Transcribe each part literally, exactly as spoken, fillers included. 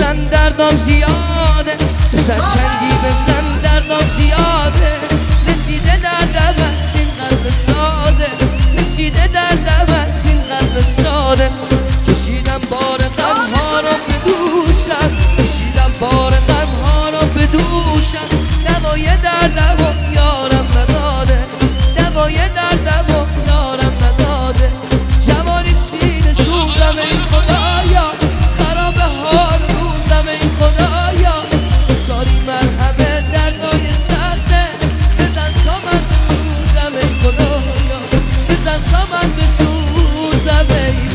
بزن دردم زیاده، بزن چنگی بزن دردم زیاده. رسیده دردم از این قلب ساده، رسیده دردم از این قلب ساده. کشیدم بار غم ها را به دوشم، کشیدم بار غم ها را به دوشم. دوای دردم و یارم نداده، دوای دردم و یارم نداده. جوانی سینه سوزم ای خدایا، خراب حال روزم ای خدایا. ساری مرحمه دردای سخته، بزن تا من بسوزم ای خدایا، بزن تا من بسوزم ای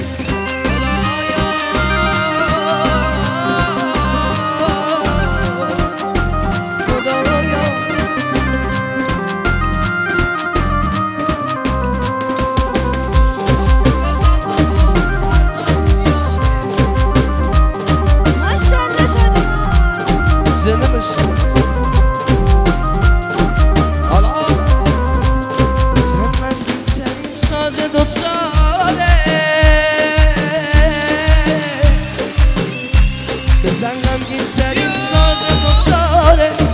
زنده بشه. حالا زن من ترین ساز دوتاره، بزن غمگین ترین ساز دوتاره.